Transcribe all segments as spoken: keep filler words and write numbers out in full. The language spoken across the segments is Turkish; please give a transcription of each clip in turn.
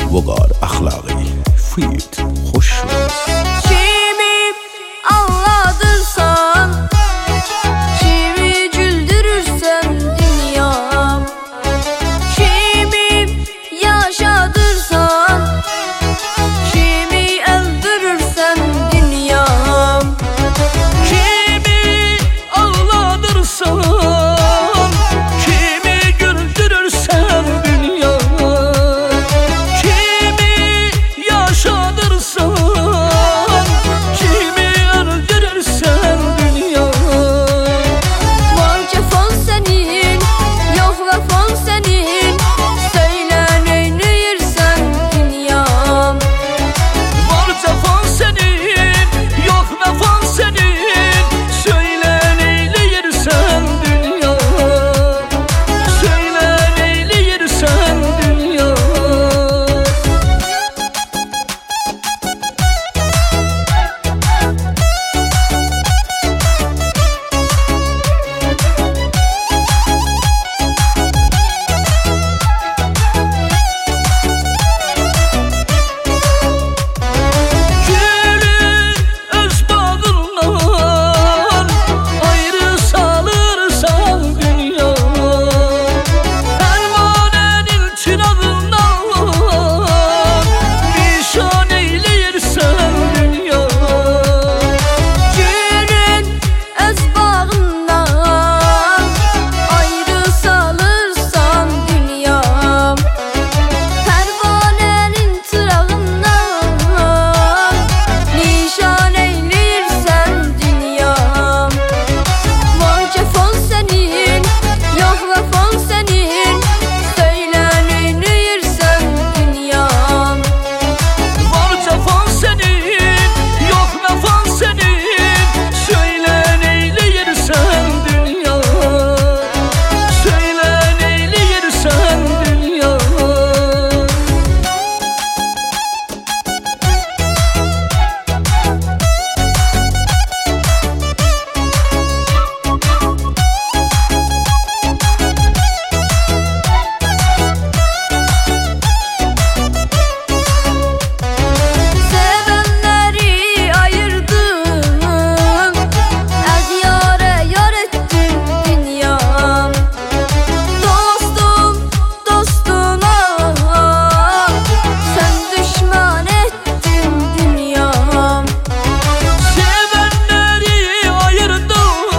وقار أخلاقي فيت خوش Kimi ağladırsan, kimi güldürürsen dünyam. Kimi yaşadırsan, kimi öldürürsen dünyam. Kimi ağladırsan, kimi güldürürsen dünya. Kimi yaşadırsan, kimi öldürürsen dünya. Var cefan senin, yok vefan senin. Söyle neyleyirsen dünyam. Var cefan senin, yok vefan senin. Söyle neyleyirsen dünya. Söyle neyleyirsen dünya. Gülü öz bağından ayrı salırsan dünya. Pervanenin çırağından nişan eyleyirsen dünya. Gülün öz bağından ayrı salırsan dünyam. Pervanenin çırağından nişan eyleyirsen dünyam. Var cefan senin, yok vefan senin. Söyle neyleyirsen dünyam. Var cefan senin, yok vefan senin. Söyle neyleyirsen dünya. Söyle neyleyirsen dünya. Sevenleri ayırdın, Ədyara yar ettin dünyam. Dostum dostuna sen düşman ettin dünyam. Sevenleri ayırdın,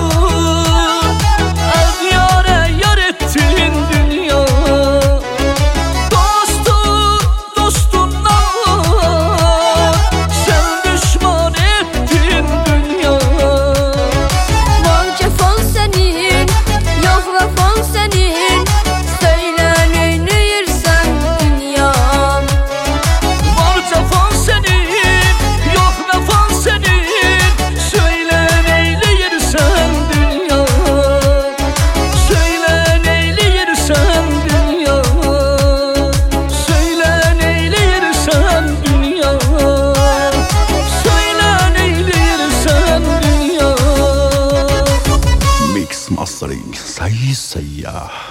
Ədyara yar ettin dünya. Dostu dostundan sen düşman ettin dünya. Var cefan senin, yok vefan senin. Söyle neyleyirsen dünyam. Var cefan senin, yok vefan senin. Söyle neyleyirsen dünya. Söyle neyleyirsen dünya. Söyle neyleyirsen dünya. Söyle neyleyirsen dünya. ميكس ماسترينج سي سياح